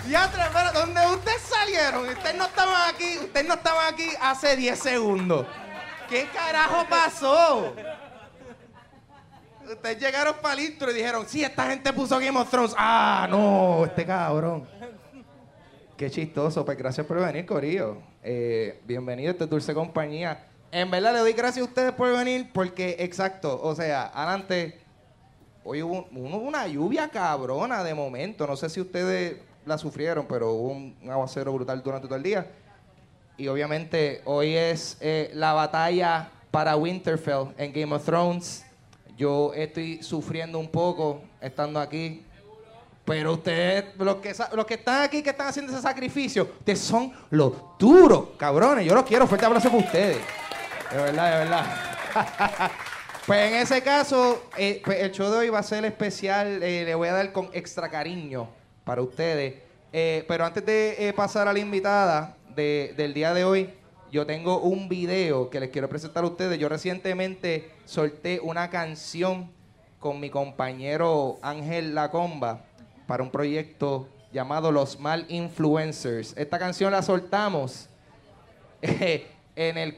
Ya, pero ¿dónde ustedes salieron? Ustedes no estaban aquí hace 10 segundos. ¿Qué carajo pasó? Ustedes llegaron para el intro y dijeron, sí, esta gente puso Game of Thrones. Ah, no, este cabrón. Qué chistoso. Pues gracias por venir, corillo. Bienvenido a esta dulce compañía. En verdad le doy gracias a ustedes por venir porque, exacto, o sea, adelante, hoy hubo una lluvia cabrona de momento. No sé si ustedes la sufrieron, pero hubo un aguacero brutal durante todo el día. Y obviamente hoy es la batalla para Winterfell en Game of Thrones. Yo estoy sufriendo un poco estando aquí. Pero ustedes, los que están aquí, que están haciendo ese sacrificio, ustedes son los duros, cabrones. Yo los quiero. Fuerte abrazo para ustedes. De verdad, de verdad. Pues en ese caso, pues el show de hoy va a ser especial. Le voy a dar con extra cariño para ustedes. Pero antes de pasar a la invitada del día de hoy, yo tengo un video que les quiero presentar a ustedes. Yo recientemente solté una canción con mi compañero Ángel Lacomba para un proyecto llamado Los Mal Influencers. Esta canción la soltamos en el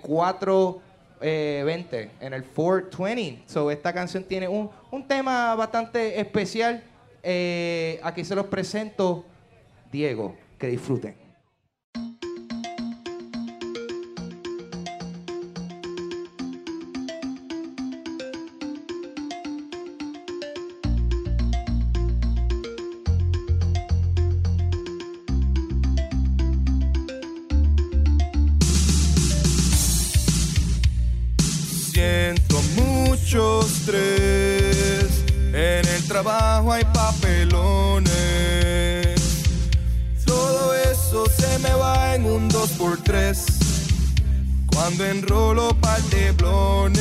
420, en el 420. So, esta canción tiene un tema bastante especial. Aquí se los presento. Diego, que disfruten. Siento mucho estrés, en el trabajo hay papelones, todo eso se me va en un 2x3, cuando enrolo panteblones,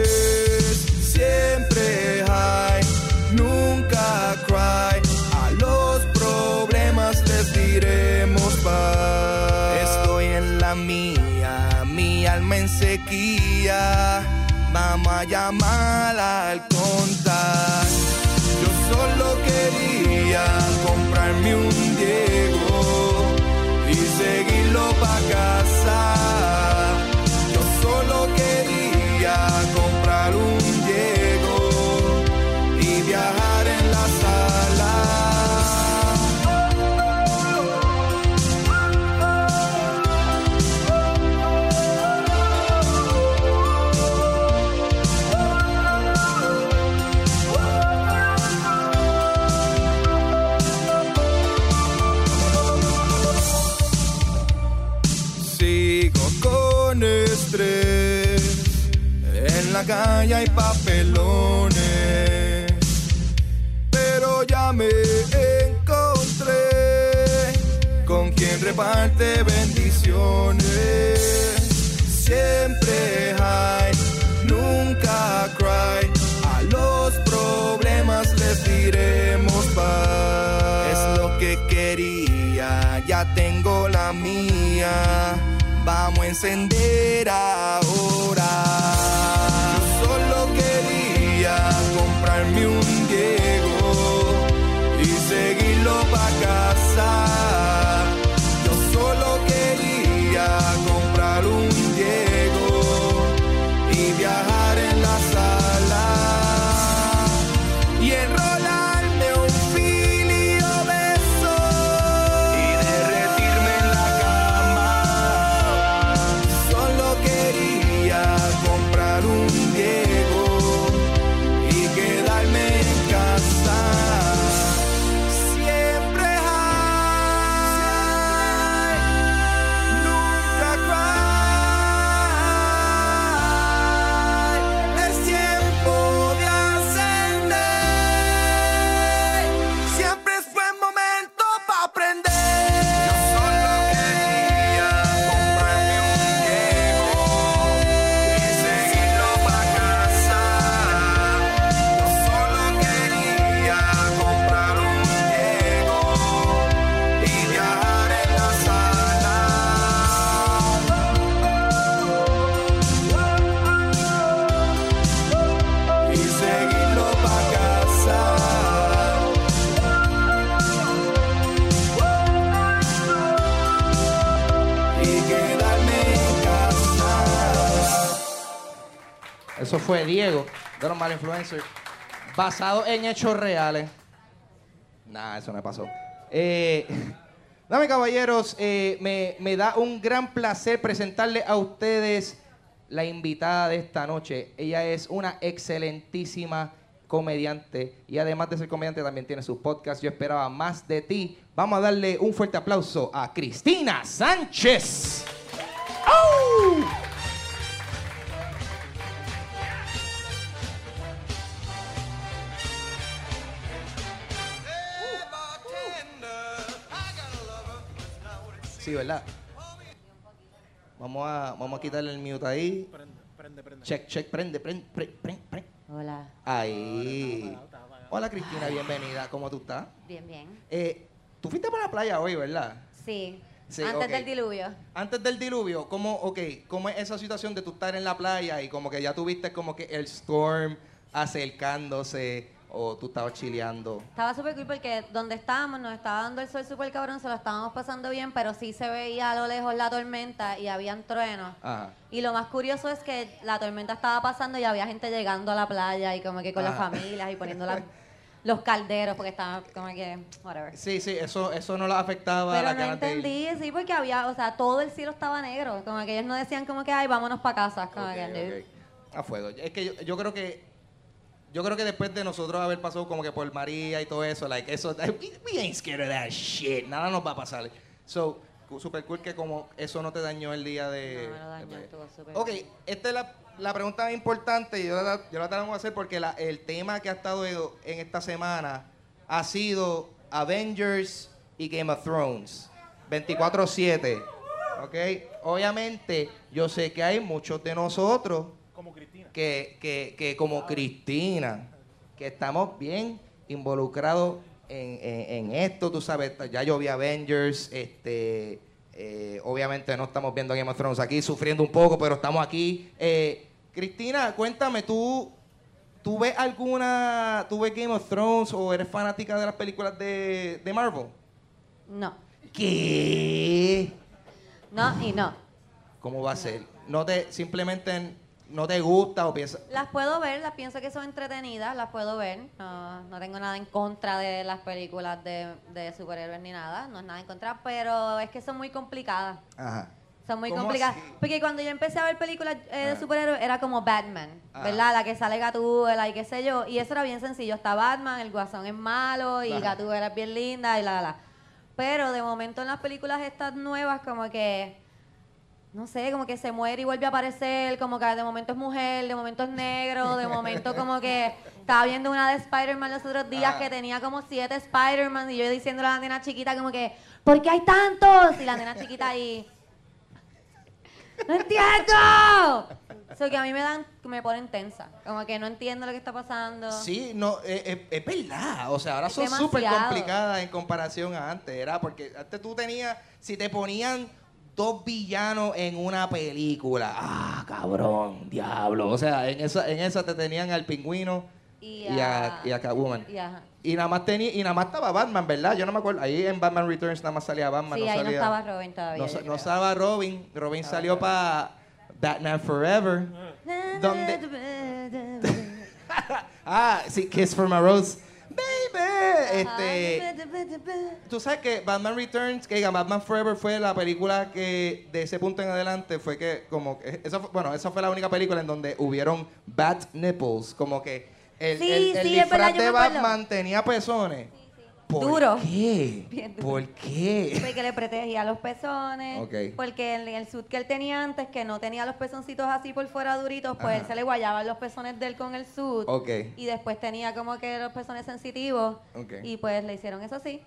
siempre high, nunca cry, a los problemas les diremos bye. Estoy en la mía, mi alma en sequía. Vamos a llamar al contar. Yo solo quería comprarme un Diego y seguirlo pa' casa. Yo solo quería comprar un Diego y viajar en la sala. En la calle hay papelones, pero ya me encontré con quien reparte bendiciones. Siempre high, nunca cry, a los problemas les diremos bye. Es lo que quería, ya tengo la mía. Vamos a encender ahora. Yo solo quería comprarme un Diego y seguirlo pa' casa. Yo solo quería comprar un Diego y viajar en la sala y enrolarme un filio beso y derretirme en la cama. Solo quería comprar un Diego y quedarme en casa. Siempre fue Diego, de los Mal Influencers. Basado en hechos reales. Nah, eso no pasó. Dame, caballeros, me da un gran placer presentarle a ustedes la invitada de esta noche. Ella es una excelentísima comediante y además de ser comediante también tiene su podcast Yo Esperaba Más de Ti. Vamos a darle un fuerte aplauso a Cristina Sánchez. ¡Oh! Sí, ¿verdad? Vamos a quitarle el mute ahí. Prende. Check, prende. Hola. Ahí. Hola, Cristina, bienvenida. ¿Cómo tú estás? Bien. Tú fuiste para la playa hoy, ¿verdad? Sí. Sí, Antes ok. del diluvio. Antes del diluvio, ¿cómo es esa situación de tú estar en la playa y como que ya tuviste como que el storm acercándose o tú estabas chileando? Estaba súper cool porque donde estábamos nos estaba dando el sol súper cabrón, se lo estábamos pasando bien, pero sí se veía a lo lejos la tormenta y habían truenos. Ajá. Y lo más curioso es que la tormenta estaba pasando y había gente llegando a la playa y como que con las familias y poniendo los calderos porque estaban como que, whatever. Sí, eso no la afectaba. Pero la no ganas de ir. entendí, sí, porque había, o sea, todo el cielo estaba negro. Como que ellos no decían como que, ay, vámonos para casa. Como Ok, que, ok. A fuego. Es que yo creo que después de nosotros haber pasado como que por María y todo eso, like eso, we ain't scared of that shit. Nada nos va a pasar. So, super cool que como eso no te dañó el día de... No, me lo dañó, estuvo súper Ok, bien. esta es la pregunta más importante y yo la tengo que hacer porque el tema que ha estado en esta semana ha sido Avengers y Game of Thrones. 24/7. ¿Ok? Obviamente, yo sé que hay muchos de nosotros Como Cristina. que como Cristina, que estamos bien involucrados en esto, tú sabes, ya yo vi Avengers, obviamente no estamos viendo Game of Thrones aquí, sufriendo un poco, pero estamos aquí. Cristina, cuéntame, ¿tú ves Game of Thrones o eres fanática de las películas de Marvel? No. ¿Qué? No y no. ¿Cómo va a ser? Simplemente no te gusta o piensas... Las puedo ver, las pienso que son entretenidas, las puedo ver. No tengo nada en contra de las películas de superhéroes ni nada, no es nada en contra, pero es que son muy complicadas. Ajá. Son muy ¿Cómo complicadas. así? Porque cuando yo empecé a ver películas de Ajá. superhéroes era como Batman, Ajá. ¿verdad? La que sale Gatúbela y qué sé yo. Y eso era bien sencillo. Está Batman, el Guasón es malo y Ajá. Gatúbela es bien linda y la. Pero de momento en las películas estas nuevas como que... No sé, como que se muere y vuelve a aparecer, como que de momento es mujer, de momento es negro, de momento como que estaba viendo una de Spider-Man los otros días que tenía como 7 Spider-Man y yo diciéndole a la nena chiquita como que, ¿por qué hay tantos? Y la nena chiquita ahí, ¡no entiendo! Eso que a mí me ponen tensa, como que no entiendo lo que está pasando. Sí, no, es verdad. O sea, ahora Es son súper demasiado. complicadas en comparación a antes. Era porque antes tú tenías, si te ponían 2 villanos en una película, cabrón, diablo. O sea, en esa te tenían al Pingüino y a Catwoman. Y nada más estaba Batman, ¿verdad? Yo no me acuerdo. Ahí en Batman Returns nada más salía Batman. Sí, no ahí salía, no estaba Robin todavía. yo no creo. estaba Robin. Robin salió para Batman Forever. Sí, Kiss from a Rose. Baby. Tú sabes que Batman Returns, Batman Forever fue la película que de ese punto en adelante fue que esa fue la única película en donde hubieron bat nipples, como que el Sí, es disfraz verdad, yo de me acuerdo. Batman tenía pezones. ¿Por Duro. qué? Bien duro. ¿Por qué? Porque le protegía los pezones. Ok. Porque el suit que él tenía antes, que no tenía los pezoncitos así por fuera duritos, pues él se le guayaban los pezones de él con el suit. Ok. Y después tenía como que los pezones sensitivos. Ok. Y pues le hicieron eso así.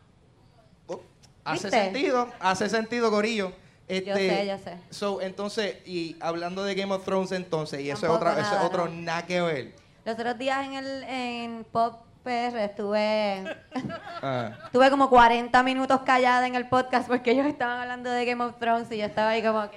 Hace ¿Viste? sentido, Corillo. Yo sé. So, entonces, y hablando de Game of Thrones entonces, y eso Tampoco es nada, otro no. nada que ver. Los otros días en Pop PR estuve Ah. tuve como 40 minutos callada en el podcast porque ellos estaban hablando de Game of Thrones y yo estaba ahí como que...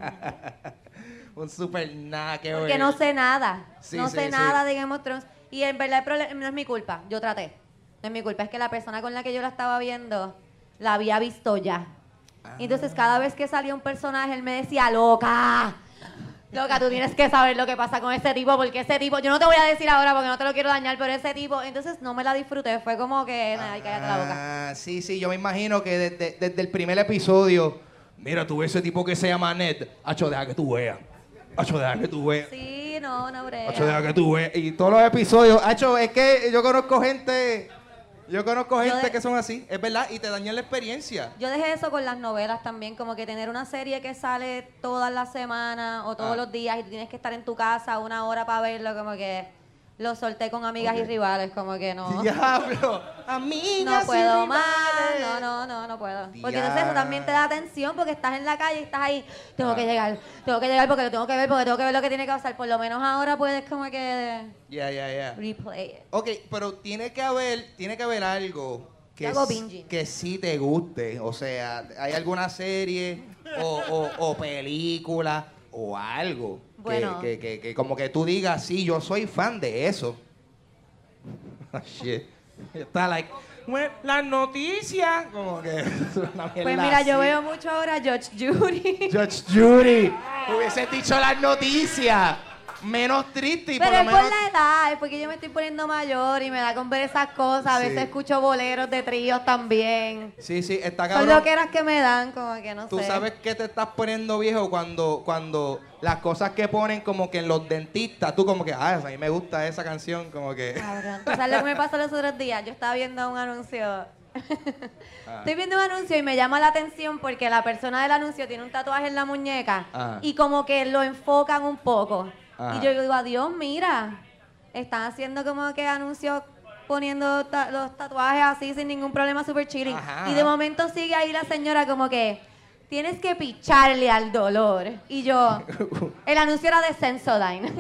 Un super nada que ver. Porque no sé nada. Sí, no sí, sé sí. nada de Game of Thrones. Y en verdad el problema no es mi culpa. Yo traté. No es mi culpa. Es que la persona con la que yo la estaba viendo la había visto ya. Y entonces cada vez que salía un personaje él me decía, loca, Loca, tú tienes que saber lo que pasa con ese tipo, porque ese tipo, yo no te voy a decir ahora porque no te lo quiero dañar, pero ese tipo, entonces no me la disfruté, fue como que, nada, cállate la boca. Sí, yo me imagino que desde el primer episodio, mira, tú ves ese tipo que se llama Ned, Acho, deja que tú veas. Acho, deja que tú veas. Sí, no brega. Acho, deja que tú veas. Y todos los episodios, Acho, es que yo conozco gente que son así, es verdad, y te dañan la experiencia. Yo dejé eso con las novelas también, como que tener una serie que sale todas las semanas o todos los días y tú tienes que estar en tu casa 1 hora para verlo, como que lo solté con amigas y rivales, como que no. Diablo, amigas No puedo y más, rivales. no puedo. Porque entonces eso también te da tensión porque estás en la calle y estás ahí, tengo que llegar porque lo tengo que ver, porque tengo que ver lo que tiene que pasar. Por lo menos ahora puedes como que Ya. replay it. Ok, pero tiene que haber algo Yo hago binging. que sí te guste. O sea, ¿hay alguna serie o película o algo Bueno. que como que tú digas, sí, yo soy fan de eso? Shit. Está like, bueno, las noticias, como que una mierda Pues mira, yo así. veo mucho ahora Judge Judy. Judge Judy, hubiese dicho las noticias. Menos triste y Pero por es lo por menos... la edad, es porque yo me estoy poniendo mayor y me da con ver esas cosas. A Sí. veces escucho boleros de tríos también. Sí, está Son cabrón. loqueras que me dan, como que no Tú sé. sabes que te estás poniendo viejo cuando las cosas que ponen como que en los dentistas, tú como que, a mí me gusta esa canción, como que... Cabrón. ¿Tú sabes lo que me pasó los otros días? Yo estaba viendo un anuncio. Estoy viendo un anuncio y me llama la atención porque la persona del anuncio tiene un tatuaje en la muñeca Ajá. y como que lo enfocan un poco. Ajá. Y yo digo, adiós, mira, están haciendo como que anuncios poniendo los tatuajes así sin ningún problema, súper chilling. Ajá. Y de momento sigue ahí la señora como que, tienes que picharle al dolor. Y yo, el anuncio era de Sensodyne.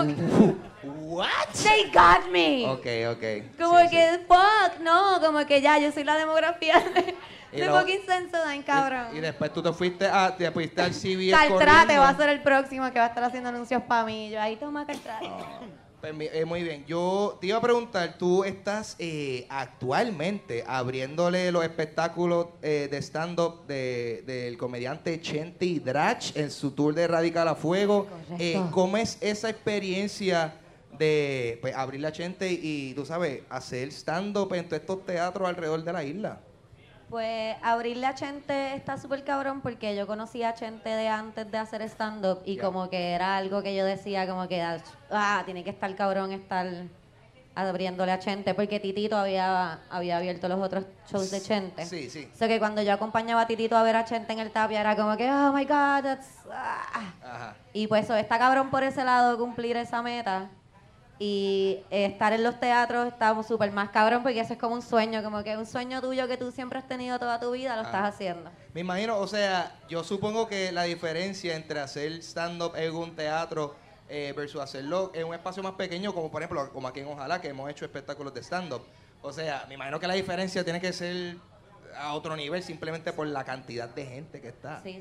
What? They got me. Ok. Como Sí, que, fuck, no, como que ya, yo soy la demografía Y de lo- fucking Sensodyne, cabrón. Y después tú te fuiste al CBS Caltrate corriendo. va a ser el próximo que va a estar haciendo anuncios para mí. Yo, ahí toma Caltrate. Pues, muy bien. Yo te iba a preguntar, tú estás actualmente abriéndole los espectáculos de stand-up del comediante Chente Drach en su tour de Radical a Fuego. Correcto. ¿Cómo es esa experiencia de pues, abrirle a Chente y, tú sabes, hacer stand-up en todos estos teatros alrededor de la isla? Pues abrirle a Chente está súper cabrón porque yo conocí a Chente de antes de hacer stand-up y Ya. como que era algo que yo decía como que, tiene que estar cabrón estar abriéndole a Chente porque Titito había abierto los otros shows de Chente. Sí. O sea que cuando yo acompañaba a Titito a ver a Chente en el Tapia era como que, oh my God, Ajá. Y pues eso, está cabrón por ese lado cumplir esa meta. Y estar en los teatros está súper más cabrón porque eso es como un sueño, como que un sueño tuyo que tú siempre has tenido toda tu vida, lo estás haciendo. Me imagino, o sea, yo supongo que la diferencia entre hacer stand-up en un teatro versus hacerlo en un espacio más pequeño, como por ejemplo, como aquí en Ojalá, que hemos hecho espectáculos de stand-up. O sea, me imagino que la diferencia tiene que ser a otro nivel simplemente por la cantidad de gente que está. Sí.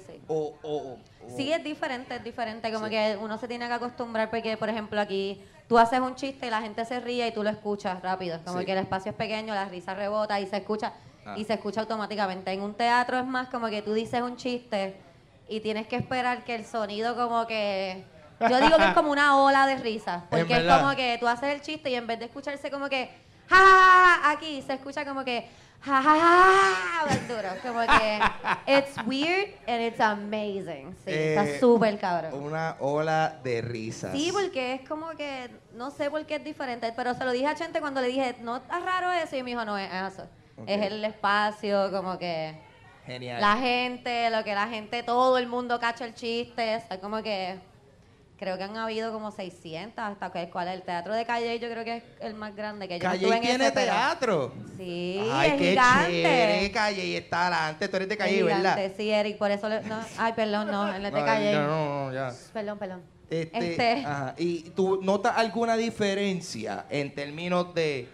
Sí, Sí, es diferente, como que uno se tiene que acostumbrar porque, por ejemplo, aquí tú haces un chiste y la gente se ríe y tú lo escuchas rápido, como Sí. que el espacio es pequeño, la risa rebota y se escucha Ah. y se escucha automáticamente. En un teatro es más como que tú dices un chiste y tienes que esperar que el sonido como que... Yo digo que es como una ola de risa, porque es verdad. como que tú haces el chiste y en vez de escucharse como que ¡ja, ja, ja! Aquí se escucha como que ¡ja, ja, ja! Más duro, como que it's weird and it's amazing. Sí, está súper cabrón. Una ola de risas. Sí, porque es como que, no sé por qué es diferente, pero se lo dije a Chente cuando le dije, ¿no está raro eso? Y me dijo, no, es eso. Ok. Es el espacio, como que Genial. la gente, lo que la gente, todo el mundo cacha el chiste, o sea, como que creo que han habido como 600, hasta que cuál es el teatro de Calle, yo creo que es el más grande que yo no Calle estuve en tiene ese, pero- teatro. Sí, Ay, es qué gigante. chévere, Calle está adelante. Tú eres de Es Calle, ¿verdad? gigante, sí, Eric, por eso no, ay, perdón, no, él es de No, Calle. no, ya. Perdón. Ajá. ¿Y tú notas alguna diferencia en términos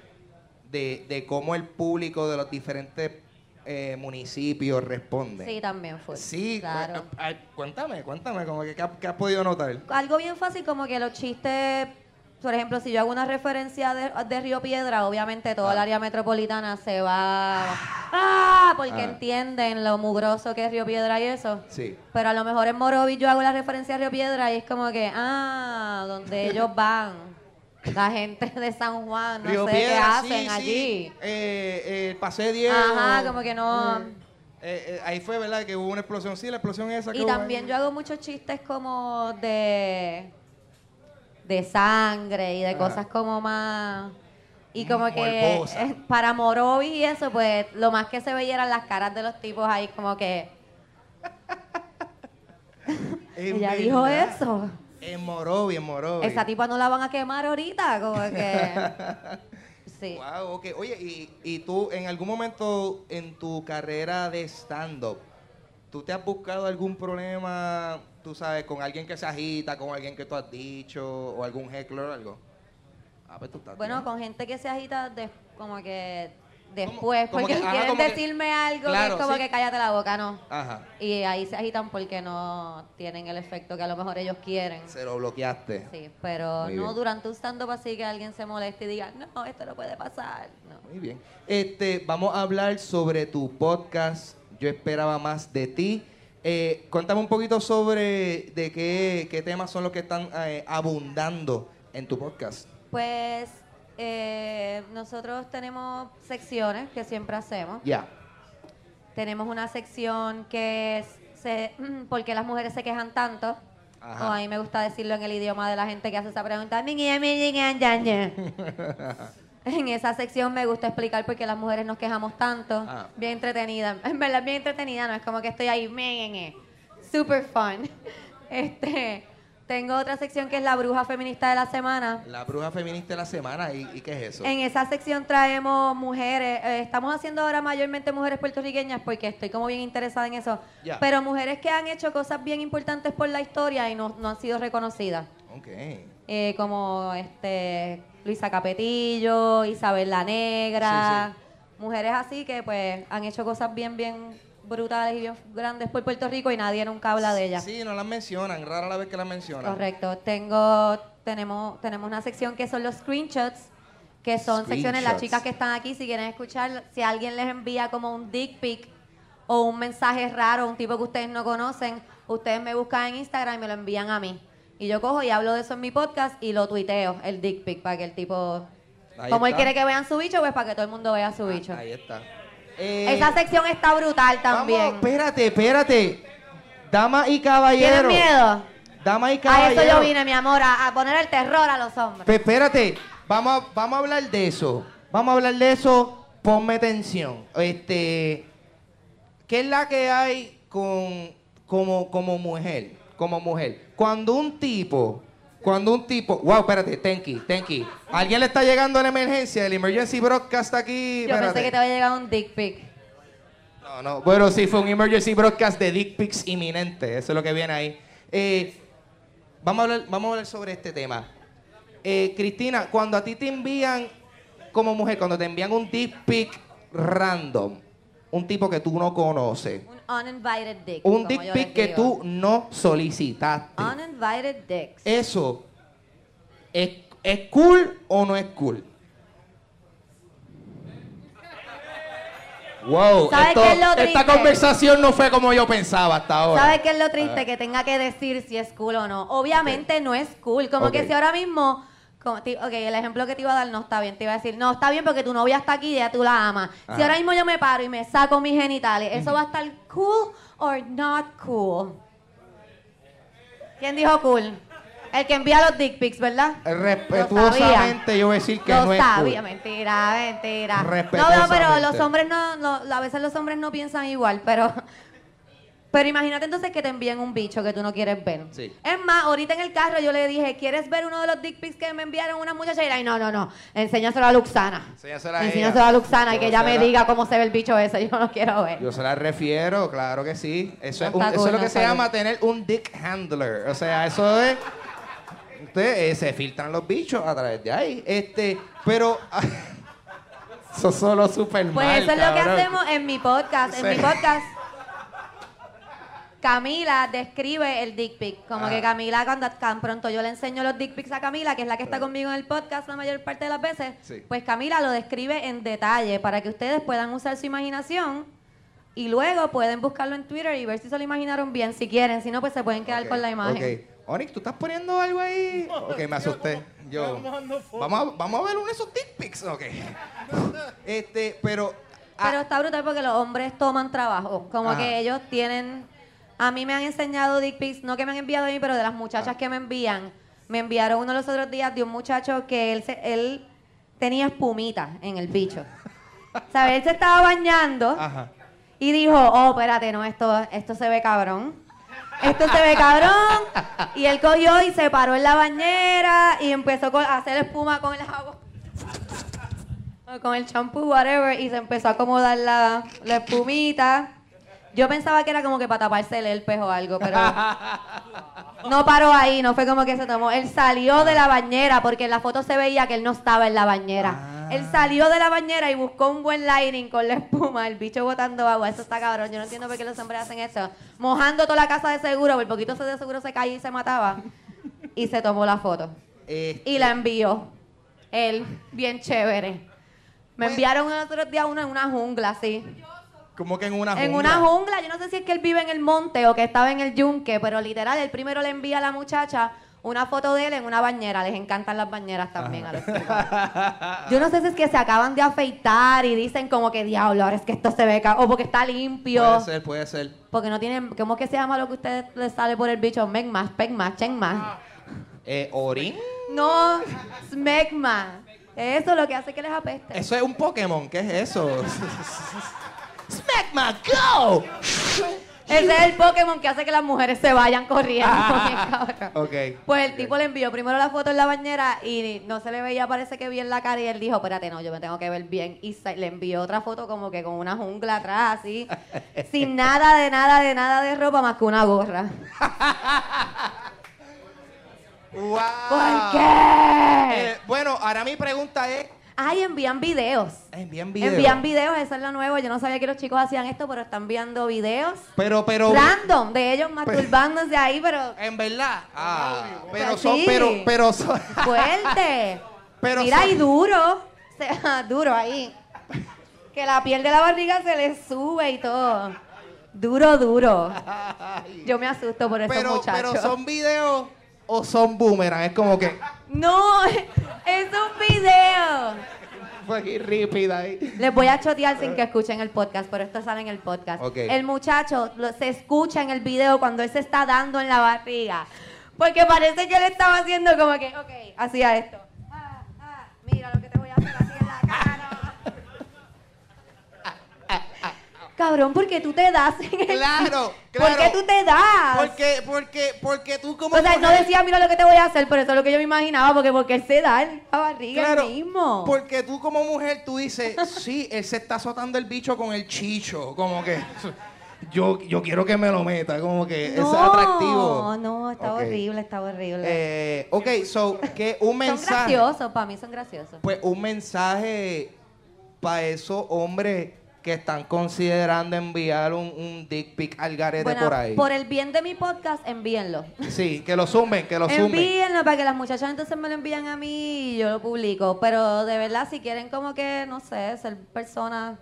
de cómo el público de los diferentes municipios responde? Sí, también fue. Sí, claro. cuéntame, como que, ¿qué has podido notar? Algo bien fácil como que los chistes por ejemplo, si yo hago una referencia de Río Piedra, obviamente toda el área metropolitana se va... Porque entienden lo mugroso que es Río Piedra y eso. Sí. Pero a lo mejor en Morovis yo hago la referencia a Río Piedra y es como que, donde ellos van. La gente de San Juan, no Río sé qué Piedra, hacen sí, allí. sí. Pasé Diego. Ajá, como que no... ahí fue, ¿verdad? Que hubo una explosión. Sí, la explosión esa que Y hubo también ahí. yo hago muchos chistes como de sangre y de cosas como más... Y como que Morbosa. para Morovis y eso, pues lo más que se veía eran las caras de los tipos ahí como que... En Ella dijo verdad. eso. En Morovis. Esa tipa no la van a quemar ahorita, como que... Sí. Wow, ok. Oye, y tú en algún momento en tu carrera de stand-up, ¿tú te has buscado algún problema, tú sabes, con alguien que se agita, con alguien que tú has dicho, o algún heckler o algo? Pues tú estás Bueno, bien. con gente que se agita como que después, Como porque que, ajá, quieren como que- decirme algo claro, que es como sí. que cállate la boca, ¿no? Ajá, Y ahí se agitan porque no tienen el efecto que a lo mejor ellos quieren. se lo bloqueaste. Sí, pero Muy no bien. durante un stand-up así que alguien se moleste y diga, no, esto no puede pasar. No. Muy bien. Vamos a hablar sobre tu podcast. Yo esperaba más de ti. Cuéntame un poquito sobre de qué temas son los que están abundando en tu podcast. Pues nosotros tenemos secciones que siempre hacemos. Ya. Tenemos una sección que es porque las mujeres se quejan tanto. Ajá. O a mí me gusta decirlo en el idioma de la gente que hace esa pregunta. En esa sección me gusta explicar por qué las mujeres nos quejamos tanto. Ah. Bien entretenida. En verdad, bien entretenida. No es como que estoy ahí. Super fun. Tengo otra sección que es la bruja feminista de la semana. La bruja feminista de la semana. ¿Y qué es eso? En esa sección traemos mujeres. Estamos haciendo ahora mayormente mujeres puertorriqueñas porque estoy como bien interesada en eso. Ya. Pero mujeres que han hecho cosas bien importantes por la historia y no han sido reconocidas. Ok. Como Luisa Capetillo, Isabel la Negra. Mujeres así que pues han hecho cosas bien brutales y bien grandes por Puerto Rico y nadie nunca habla de ellas. Sí, no las mencionan. Rara la vez que las mencionan. Correcto. Tenemos una sección que son los screenshots, que son secciones, las Screenshots. chicas que están aquí, si quieren escuchar, si alguien les envía como un dick pic o un mensaje raro, un tipo que ustedes no conocen, ustedes me buscan en Instagram y me lo envían a mí. Y yo cojo y hablo de eso en mi podcast y lo tuiteo, el dick pic, para que el tipo... Ahí como él está. quiere que vean su bicho, pues para que todo el mundo vea su bicho. Ahí está. Esa sección está brutal también. Vamos, espérate. Damas y caballeros. ¿Tienen miedo? Damas y A caballeros. eso yo vine, mi amor, a poner el terror a los hombres. Espérate, vamos a hablar de eso. Ponme atención. ¿Qué es la que hay como mujer? Como mujer. Cuando un tipo, wow, espérate, Tenki. ¿Alguien le está llegando a la emergencia? El emergency broadcast aquí. Yo Espérate. pensé que te había llegado un dick pic. No, bueno, sí, fue un emergency broadcast de dick pics inminente. Eso es lo que viene ahí. Vamos a hablar sobre este tema. Cristina, cuando a ti te envían, como mujer, cuando te envían un dick pic random, un tipo que tú no conoces, Un uninvited dick. un como dick yo pic les que digo. tú no solicitaste, Uninvited dicks. ¿eso es cool o no es cool? Wow, ¿Sabes qué es lo esta triste? conversación no fue como yo pensaba hasta ahora. ¿Sabes qué es lo triste? Que tenga que decir si es cool o no. Obviamente no es cool. Como Ok. que si ahora mismo... el ejemplo que te iba a dar no está bien. Te iba a decir, no, está bien porque tu novia está aquí y ya tú la amas. Ajá. Si ahora mismo yo me paro y me saco mis genitales, ¿eso va a estar cool or not cool? ¿Quién dijo cool? El que envía los dick pics, ¿verdad? Respetuosamente yo voy a decir que Lo no es sabía, cool. mentira. No, Respetuosamente. pero los hombres a veces los hombres no piensan igual, pero imagínate entonces que te envíen un bicho que tú no quieres ver. Sí. Es más, ahorita en el carro yo le dije, ¿quieres ver uno de los dick pics que me enviaron una muchacha? Y ella, no, enséñaselo a Luxana. Enséñaselo a ella. Enséñaselo a Luxana y que Yo ella se me la- diga cómo se ve el bicho ese, yo no quiero ver. Yo se la refiero, claro que sí. Eso, No es, está eso cool, es lo no que se está llama cool. tener un dick handler. O sea, eso es... Ustedes se filtran los bichos a través de ahí. Pero... eso es solo super Pues mal, eso es lo que cabrón. hacemos en mi podcast. En Sí. mi podcast Camila describe el dick pic. Como que Camila, cuando tan pronto yo le enseño los dick pics a Camila, que es la que está conmigo en el podcast la mayor parte de las veces, pues Camila lo describe en detalle para que ustedes puedan usar su imaginación y luego pueden buscarlo en Twitter y ver si se lo imaginaron bien, si quieren. Si no, pues se pueden quedar con la imagen. Onyx, ¿tú estás poniendo algo ahí? Ok, me asusté. Vamos a ver uno de esos dick pics. Ok. Pero está brutal porque los hombres toman trabajo. Como que ellos tienen... A mí me han enseñado dick pics, no que me han enviado a mí, pero de las muchachas que me envían. Me enviaron uno los otros días de un muchacho que él tenía espumita en el bicho. ¿Sabes? Él se estaba bañando y dijo, oh, espérate, no, esto se ve cabrón. Esto se ve cabrón. Y él cogió y se paró en la bañera y empezó a hacer espuma con el agua. Con el champú, whatever, y se empezó a acomodar la espumita. Yo pensaba que era como que para taparse el herpes o algo, pero no paró ahí, no fue como que se tomó. Él salió de la bañera, porque en la foto se veía que él no estaba en la bañera. Él salió de la bañera y buscó un buen lighting con la espuma, el bicho botando agua. Eso está cabrón, yo no entiendo por qué los hombres hacen eso. Mojando toda la casa de seguro, por poquito de seguro se caía y se mataba. Y se tomó la foto. Y la envió. Él, bien chévere. Me enviaron el otro día uno en una jungla, así. ¿Cómo que en una jungla? En una jungla. Yo no sé si es que él vive en el monte o que estaba en el yunque, pero literal, él primero le envía a la muchacha una foto de él en una bañera. Les encantan las bañeras también a los chicos. Yo no sé si es que se acaban de afeitar y dicen como que diablo, ahora es que esto se ve... O porque está limpio. Puede ser. Porque no tienen... ¿Cómo es que se llama lo que a ustedes les sale por el bicho? Megma, pegma, chenma. ¿Orín? No, smegma. Eso es lo que hace que les apeste. Eso es un Pokémon. ¿Qué es eso? ¡Smegma, go! Ese es el Pokémon que hace que las mujeres se vayan corriendo. Okay. Pues el tipo le envió primero la foto en la bañera y no se le veía, parece que bien la cara, y él dijo, espérate, no, yo me tengo que ver bien. Y le envió otra foto como que con una jungla atrás, así, sin nada de ropa más que una gorra. ¡Wow! ¿Por qué? Bueno, ahora mi pregunta es... Ay, envían videos. Envían videos. Envían videos, eso es lo nuevo. Yo no sabía que los chicos hacían esto, pero están enviando videos. Pero random, de ellos masturbándose ahí, pero... En verdad. Pero pues son, sí. pero son... Fuerte. Pero mira, son... y duro. O sea, duro ahí. Que la piel de la barriga se le sube y todo. Duro. Yo me asusto por esos muchachos. Pero son videos o son boomerang. Es como que... No, es un video. Fue aquí rípida ahí. Les voy a chotear sin que escuchen el podcast, pero esto sale en el podcast. Okay. El muchacho se escucha en el video cuando él se está dando en la barriga. Porque parece que él estaba haciendo como que, hacía esto. Mira lo que te voy a hacer así en la cara. Cabrón, ¿por qué tú te das? Claro. ¿Por qué tú te das? Porque tú como... O sea, no decía, mira lo que te voy a hacer, pero eso es lo que yo me imaginaba, porque él se da en la barriga Claro, él mismo. Porque tú como mujer, tú dices, sí, él se está azotando el bicho con el chicho, como que... Yo quiero que me lo meta, como que es atractivo. No, está horrible. So, que un mensaje... Son graciosos, para mí son graciosos. Pues un mensaje para esos hombres que están considerando enviar un dick pic al garete por ahí. Por el bien de mi podcast, envíenlo. Sí, que lo sumen. Envíenlo para que las muchachas entonces me lo envían a mí y yo lo publico. Pero de verdad, si quieren como que, no sé, ser persona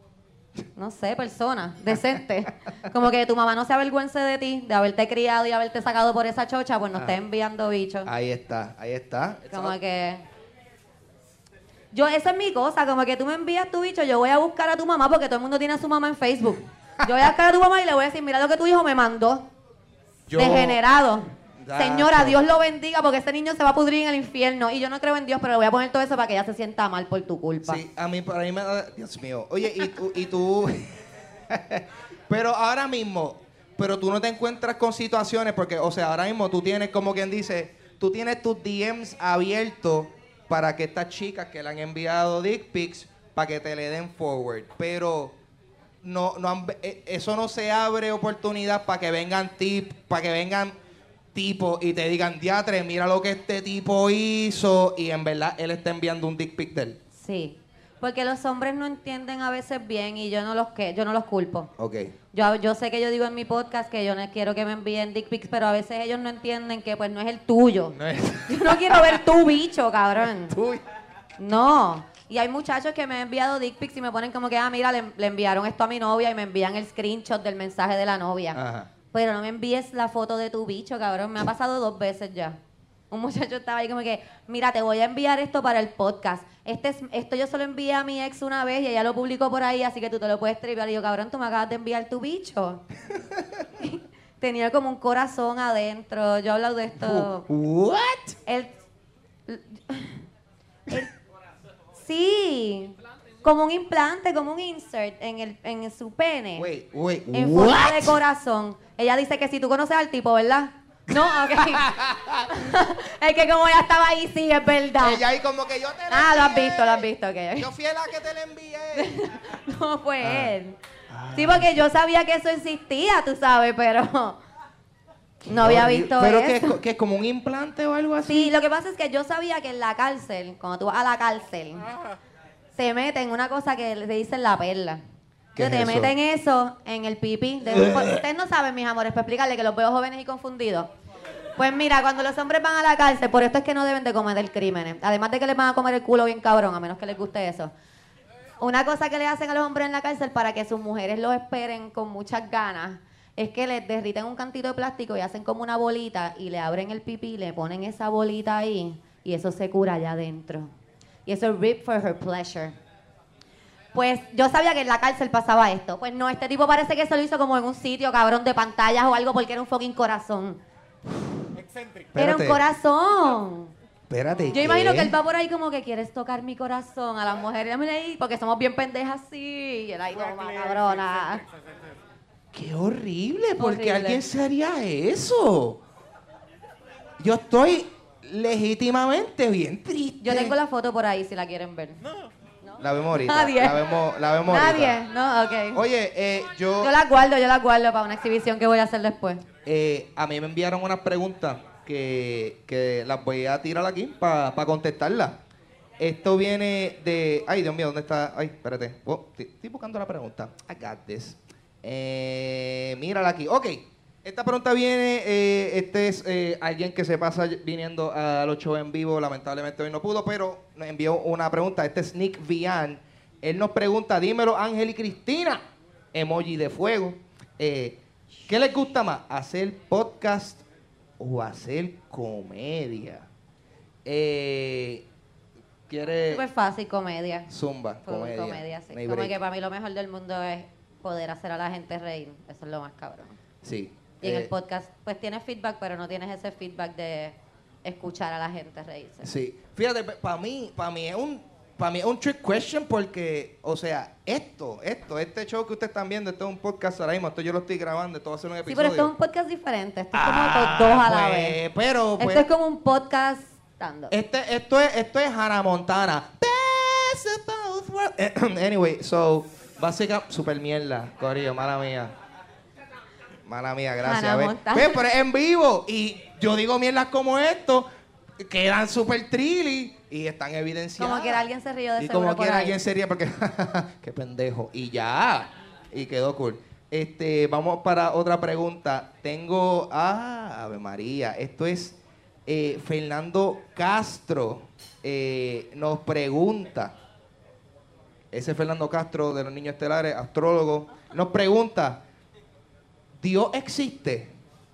decente. Como que tu mamá no se avergüence de ti, de haberte criado y haberte sacado por esa chocha, pues no estés enviando bichos. Ahí está. Como que... esa es mi cosa, como que tú me envías tu bicho, yo voy a buscar a tu mamá, porque todo el mundo tiene a su mamá en Facebook. Yo voy a buscar a tu mamá y le voy a decir, mira lo que tu hijo me mandó. Degenerado. Señora, Dios lo bendiga, porque ese niño se va a pudrir en el infierno. Y yo no creo en Dios, pero le voy a poner todo eso para que ella se sienta mal por tu culpa. Sí, para mí me da... Dios mío. Oye, y tú... Pero ahora mismo, pero tú no te encuentras con situaciones, porque, o sea, ahora mismo tú tienes, como quien dice, tú tienes tus DMs abiertos para que estas chicas que le han enviado dick pics, para que te le den forward. Pero eso no se abre oportunidad para que vengan tipos y te digan, diatre, mira lo que este tipo hizo, y en verdad él está enviando un dick pic de él. Sí. Porque los hombres no entienden a veces bien y yo no los culpo. Ok. Yo sé que yo digo en mi podcast que yo no quiero que me envíen dick pics, pero a veces ellos no entienden que pues no es el tuyo. No es Yo no quiero ver tu bicho, cabrón. tuyo. No. Y hay muchachos que me han enviado dick pics y me ponen como que, mira, le enviaron esto a mi novia y me envían el screenshot del mensaje de la novia. Ajá. Pero no me envíes la foto de tu bicho, cabrón. Me ha pasado 2 veces ya. Un muchacho estaba ahí como que, mira, te voy a enviar esto para el podcast. Esto yo se lo envié a mi ex una vez y ella lo publicó por ahí, así que tú te lo puedes tripear. Y yo, cabrón, tú me acabas de enviar tu bicho. Tenía como un corazón adentro. Yo he hablado de esto. What? Sí, como un implante, como un insert en su pene. Wait, En forma de corazón. Ella dice que si tú conoces al tipo, ¿verdad? No, ok. Es que como ella estaba ahí, sí, es verdad. Ella ahí como que yo te la Lo has envié. visto, ok. Yo fui la que te la envié. No fue él. Sí, porque yo sabía que eso existía, tú sabes, pero no había visto ¿Pero eso. qué es como un implante o algo así? Sí, lo que pasa es que yo sabía que en la cárcel, cuando tú vas a la cárcel, se meten una cosa que le dicen la perla. ¿Qué Que te es eso? meten eso en el pipí. Ustedes no saben, mis amores, para explicarle que los veo jóvenes y confundidos. Pues mira, cuando los hombres van a la cárcel, por esto es que no deben de cometer crímenes. Además de que les van a comer el culo bien cabrón, a menos que les guste eso. Una cosa que le hacen a los hombres en la cárcel para que sus mujeres los esperen con muchas ganas es que les derriten un cantito de plástico y hacen como una bolita y le abren el pipí, le ponen esa bolita ahí y eso se cura allá adentro. Y eso es rip for her pleasure. Pues yo sabía que en la cárcel pasaba esto. Pues no, este tipo parece que se lo hizo como en un sitio, cabrón, de pantallas o algo porque era un fucking corazón. Era un Espérate. corazón. Espérate. Yo imagino que él va por ahí como que quieres tocar mi corazón a las mujeres. Mira ahí, porque somos bien pendejas así. Y él ahí como más cabrona. Qué horrible, ¿por qué Horrible. alguien se haría eso? Yo estoy legítimamente bien triste. Yo tengo la foto por ahí si la quieren ver. La vemos ahorita. Nadie. La vemos ahorita. Nadie, no, ok. Oye, Yo la guardo para una exhibición que voy a hacer después. a mí me enviaron unas preguntas que las voy a tirar aquí para contestarlas. Esto viene de... Ay, Dios mío, ¿dónde está? Ay, espérate. Oh, estoy buscando la pregunta. I got this. Mírala aquí. Ok. Esta pregunta viene... este es alguien que se pasa viniendo a los shows en vivo. Lamentablemente hoy no pudo, pero nos envió una pregunta. Este es Nick Vian. Él nos pregunta, dímelo, Ángel y Cristina. Emoji de fuego. ¿Qué les gusta más? ¿Hacer podcast o hacer comedia? ¿Quiere...? Súper fácil, comedia. Zumba, comedia. Comedia, sí. No hay Como break. que para mí lo mejor del mundo es poder hacer a la gente reír. Eso es lo más cabrón. Sí. Y en el podcast, pues tienes feedback, pero no tienes ese feedback de escuchar a la gente reírse. Sí. Fíjate, para mí es un trick question porque, o sea, este show que ustedes están viendo, esto es un podcast ahora mismo, esto yo lo estoy grabando, esto va a ser un Sí, episodio. pero esto es un podcast diferente. Esto es como los dos a la vez. Pero, Esto es como un podcast stand-up. esto es Hannah Montana. Best of both worlds. Anyway, so, básicamente, super mierda, corillo, mala mía. Mala mía, gracias. Hannah ¿Ves? Montana. ¿Ves? Pero es en vivo y yo digo mierdas como esto, quedan super trilly y están evidenciadas. Como que alguien se rió de Y seguro como por quiera ahí. alguien sería porque qué pendejo. Y ya. Y quedó cool. Vamos para otra pregunta. Tengo Ave María. Esto es Fernando Castro. Nos pregunta. Ese es Fernando Castro de los Niños Estelares, astrólogo. Nos pregunta, ¿Dios existe?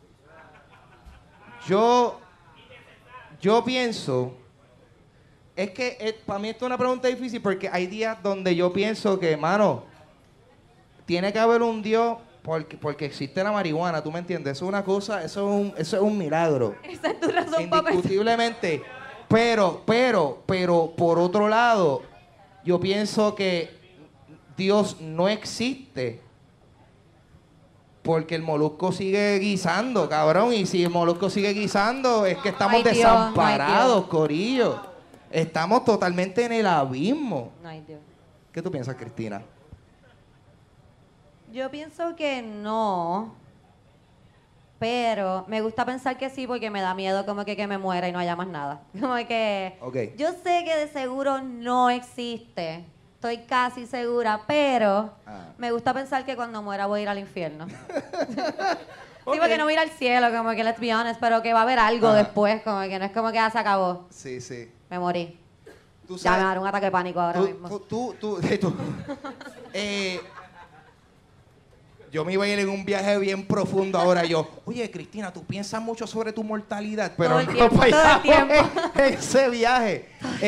Yo pienso, es que para mí esto es una pregunta difícil porque hay días donde yo pienso que, mano, tiene que haber un Dios porque existe la marihuana, ¿tú me entiendes? Eso es una cosa, eso es un milagro. Esa es tu razón para pensar. Indiscutiblemente. Pero, por otro lado, yo pienso que Dios no existe porque el molusco sigue guisando, cabrón. Y si el molusco sigue guisando, es que estamos Ay, Dios, no hay desamparados, Dios. corillo. Estamos totalmente en el abismo. Ay, Dios. ¿Qué tú piensas, Cristina? Yo pienso que no. Pero me gusta pensar que sí porque me da miedo como que me muera y no haya más nada. Como que Ok. yo sé que de seguro no existe, estoy casi segura, pero Ah. me gusta pensar que cuando muera voy a ir al infierno. Ok. Sí, porque no voy a ir al cielo, como que let's be honest, pero que va a haber algo Ajá. después, como que no es como que ya se acabó. Sí, sí. Me morí. Tú Ya me sabes- va a dar un ataque de pánico ahora tú- mismo. tú- yo me iba a ir en un viaje bien profundo ahora. Yo, oye, Cristina, tú piensas mucho sobre tu mortalidad, pero Todo el no tiempo, para todo el allá tiempo. en ese viaje.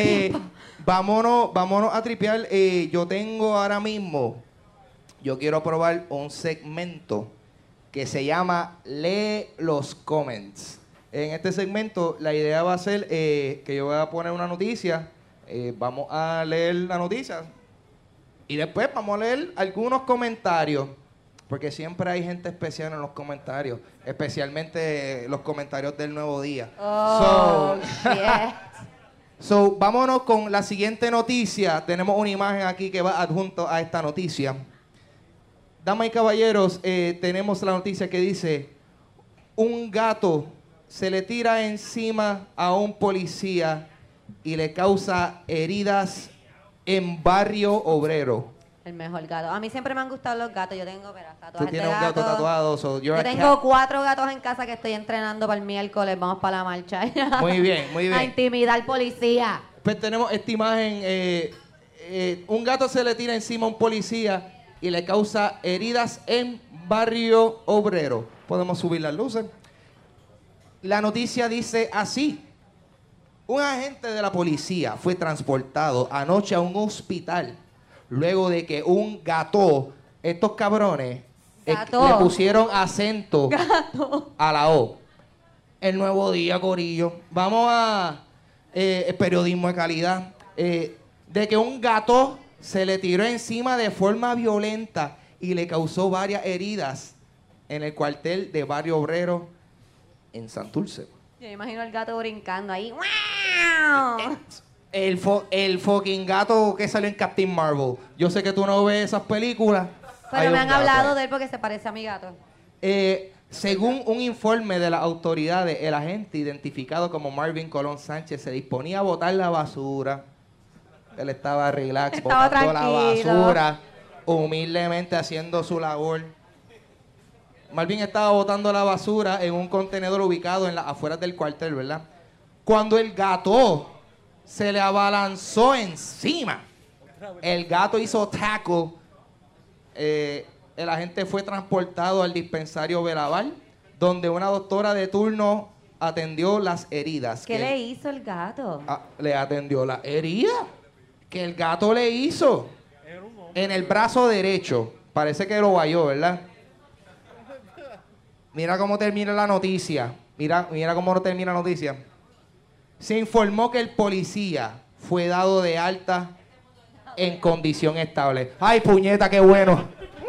Vámonos a tripear. Yo tengo ahora mismo, yo quiero probar un segmento que se llama Lee los Comments. En este segmento, la idea va a ser que yo voy a poner una noticia, vamos a leer la noticia y después vamos a leer algunos comentarios, porque siempre hay gente especial en los comentarios, especialmente los comentarios del Nuevo Día. Oh, shit. So, vámonos con la siguiente noticia. Tenemos una imagen aquí que va adjunto a esta noticia. Damas y caballeros, tenemos la noticia que dice: un gato se le tira encima a un policía y le causa heridas en Barrio Obrero. El mejor gato. A mí siempre me han gustado los gatos. Yo tengo, mira, tatuajes Tú tienes de un gato tatuado, so you're Yo a tengo cat. 4 gatos en casa que estoy entrenando para el miércoles. Vamos para la marcha. Muy bien, muy A bien. intimidar al policía. Pues tenemos esta imagen. Un gato se le tira encima a un policía y le causa heridas en Barrio Obrero. Podemos subir las luces. La noticia dice así: un agente de la policía fue transportado anoche a un hospital luego de que un gato, estos cabrones, Gato. le pusieron acento a la O. El Nuevo Día, corillo. Vamos a periodismo de calidad. De que un gato se le tiró encima de forma violenta y le causó varias heridas en el cuartel de Barrio Obrero en Santurce. Yo me imagino al gato brincando ahí. ¡Wow! El fucking gato que salió en Captain Marvel. Yo sé que tú no ves esas películas. Hay Pero me un han gato hablado ahí. de él porque se parece a mi gato. Según un informe de las autoridades, el agente identificado como Marvin Colón Sánchez se disponía a botar la basura. Él estaba relax, Estaba botando la tranquilo. basura, humildemente haciendo su labor. Marvin estaba botando la basura en un contenedor ubicado en las afueras del cuartel, ¿verdad? Cuando el gato se le abalanzó encima, el gato hizo tackle. El agente fue transportado al dispensario Velaval, donde una doctora de turno atendió las heridas. ¿Qué le hizo el gato? Le atendió la herida que el gato le hizo en el brazo derecho. Parece que lo guayó, ¿verdad? Mira cómo termina la noticia. Mira cómo termina la noticia. Se informó que el policía fue dado de alta en condición estable. ¡Ay, puñeta, qué bueno!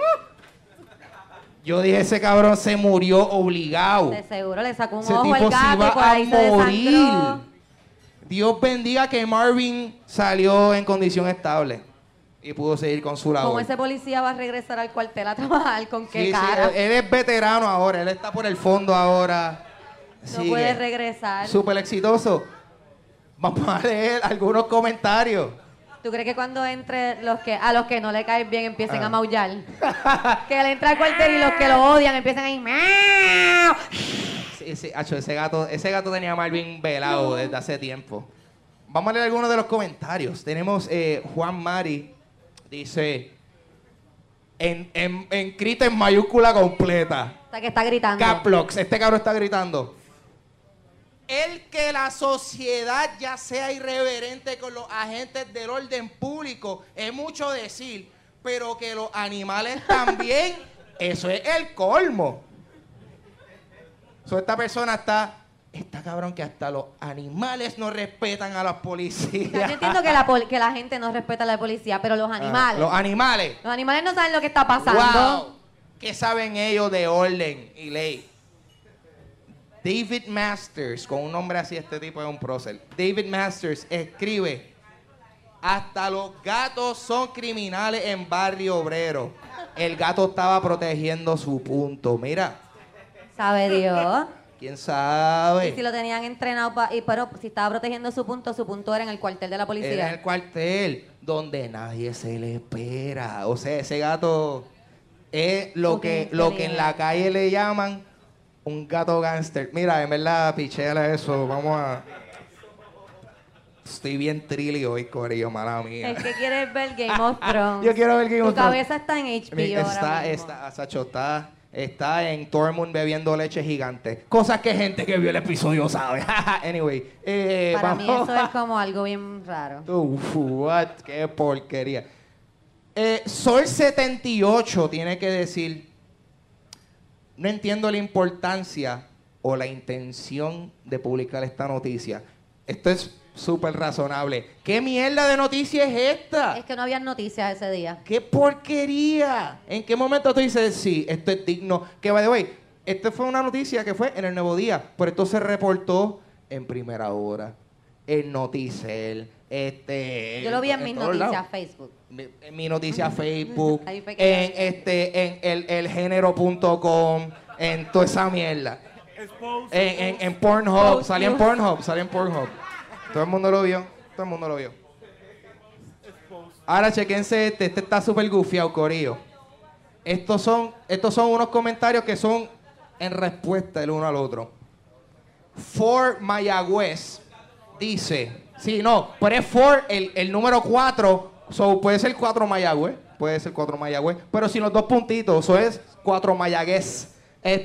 Yo dije, ese cabrón se murió obligado. De seguro le sacó un Ese ojo tipo al se gato iba y por a ahí se morir. desangró. Dios bendiga que Marvin salió en condición estable y pudo seguir con su labor. ¿Cómo ese policía va a regresar al cuartel a trabajar? ¿Con qué Sí, cara? él es veterano ahora, él está por el fondo ahora. No puede regresar. Súper exitoso. Vamos a leer algunos comentarios. ¿Tú crees que cuando entre a los que no le caen bien empiecen Ah. a maullar? Que él entra al cuartel y los que lo odian empiezan a ir ¡miau! Sí, acho, ese gato tenía a Marvin velado desde hace tiempo. Vamos a leer algunos de los comentarios. Tenemos Juan Mari, dice, escrito en mayúscula completa. O sea, que está gritando. Caplox, este cabrón está gritando. El que la sociedad ya sea irreverente con los agentes del orden público es mucho decir, pero que los animales también, eso es el colmo. Esta persona está cabrón que hasta los animales no respetan a los O policías. sea, yo entiendo que la gente no respeta a la policía, pero los animales. Los animales. Los animales no saben lo que está pasando. Wow. ¿Qué saben ellos de orden y ley? David Masters, con un nombre así, este tipo es un prócer. David Masters escribe: hasta los gatos son criminales en Barrio Obrero. El gato estaba protegiendo su punto. Mira, ¿Sabe Dios? ¿quién Y si sabe? lo tenían entrenado, pero si estaba protegiendo su punto era en el cuartel de la Era en policía. el cuartel. donde nadie se le espera. O sea, ese gato es lo Ok, que qué en la lindo. calle le llaman un gato gángster. Mira, en verdad, pichela eso. Vamos a... Estoy bien trilly hoy, corillo, mala mía. El que quiere ver Game of Thrones. Yo quiero ver Game of Tu Thrones. cabeza está en HBO ahora mismo. Sacho, está en Tormund bebiendo leche gigante. Cosas que gente que vio el episodio sabe. Anyway. Para mí vamos. eso es como algo bien raro. Uf, what? Qué porquería. Sol 78 tiene que decir: no entiendo la importancia o la intención de publicar esta noticia. Esto es súper razonable. ¿Qué mierda de noticia es esta? Es que no había noticias ese día. ¡Qué porquería! ¿En qué momento tú dices, sí, esto es digno? Que, by the way, esta fue una noticia que fue en el Nuevo Día, pero esto se reportó en Primera Hora, en Noticel, Yo lo vi en mis todos noticias lados. Facebook. En mi noticia Facebook, Ahí fue que en elgénero.com, en toda esa mierda. En Pornhub, salía en Pornhub. Todo el mundo lo vio. Ahora chequense este está súper gufiado, corillo. Estos son unos comentarios que son en respuesta el uno al otro. For Mayagüez dice, sí, no, pero es for el número 4, so puede ser 4 Mayagüez, pero sin los dos puntitos, eso es 4 Mayagüez.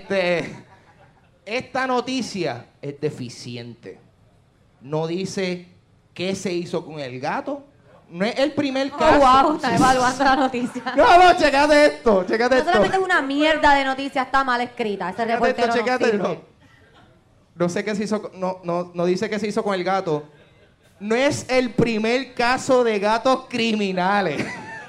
Esta noticia es deficiente. No dice qué se hizo con el gato. No es el primer caso. Wow, está evaluando la noticia. No, chécate esto. No solamente es una mierda de noticia, está mal escrita. Ese reportero no sirve. No sé qué se hizo, no dice qué se hizo con el gato. No es el primer caso de gatos criminales.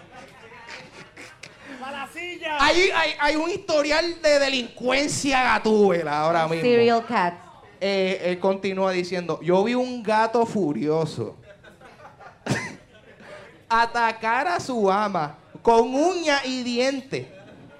Hay un historial de delincuencia gatúbela ahora mismo. Serial cat. Él continúa diciendo, yo vi un gato furioso atacar a su ama con uña y diente,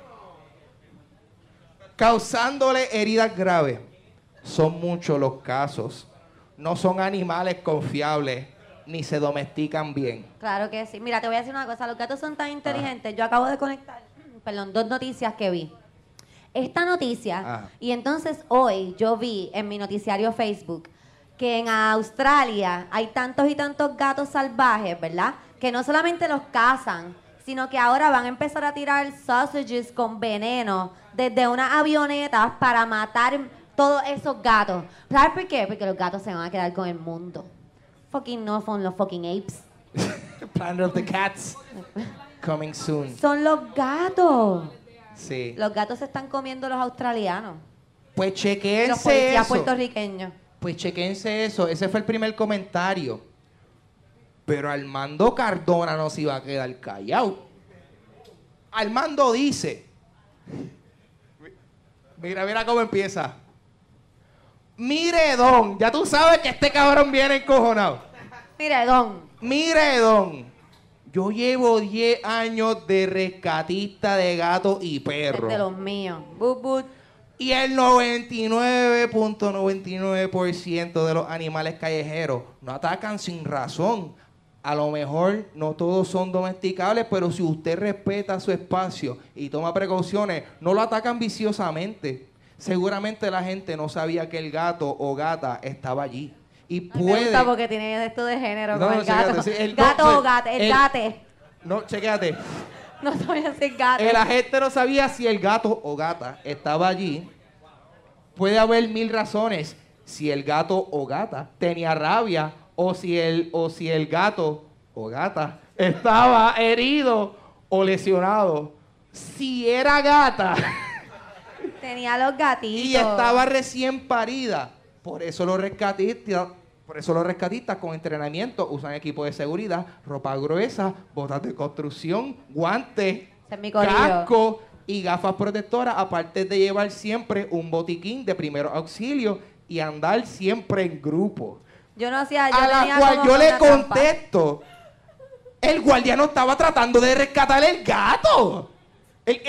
causándole heridas graves. Son muchos los casos. No son animales confiables, ni se domestican bien. Claro que sí. Mira, te voy a decir una cosa. Los gatos son tan inteligentes. Yo acabo de conectar, dos noticias que vi. Esta noticia, y entonces hoy yo vi en mi noticiario Facebook que en Australia hay tantos y tantos gatos salvajes, ¿verdad? Que no solamente los cazan, sino que ahora van a empezar a tirar sausages con veneno desde unas avionetas para matar todos esos gatos. ¿Sabes por qué? Porque los gatos se van a quedar con el mundo. Fucking no son los fucking apes. Planet of the Cats. Coming soon. Son los gatos. Sí. Los gatos se están comiendo los australianos. Pues Los chequense policías eso. puertorriqueños. Pues chequense eso. Ese fue el primer comentario. Pero Armando Cardona no se iba a quedar callado. Armando dice... Mira cómo empieza. Mire, don. Ya tú sabes que este cabrón viene encojonado. Mire, don. Mire, don. Yo llevo 10 años de rescatista de gatos y perros. Es de los míos. But, but. Y el 99.99% de los animales callejeros no atacan sin razón. A lo mejor no todos son domesticables, pero si usted respeta su espacio y toma precauciones, no lo atacan viciosamente. Seguramente la gente no sabía que el gato o gata estaba allí. Y Me puede... gusta porque tiene esto de género No, con no, el gato. chécate, sí, el Gato no, o gata, el el- gate. No, chequéate. No sabía decir gato. El agente no sabía si el gato o gata estaba allí. Puede haber 1000 razones. Si el gato o gata tenía rabia o si el gato o gata estaba herido o lesionado. Si era gata Tenía los gatitos. y estaba recién parida, por eso los rescatistas con entrenamiento usan equipo de seguridad, ropa gruesa, botas de construcción, guantes, Ese es mi corillo. casco y gafas protectoras, aparte de llevar siempre un botiquín de primeros auxilios y andar siempre en grupo. Yo no hacía. Yo A la tenía cual como yo le una trampa. contesto, el guardián no estaba tratando de rescatar el gato.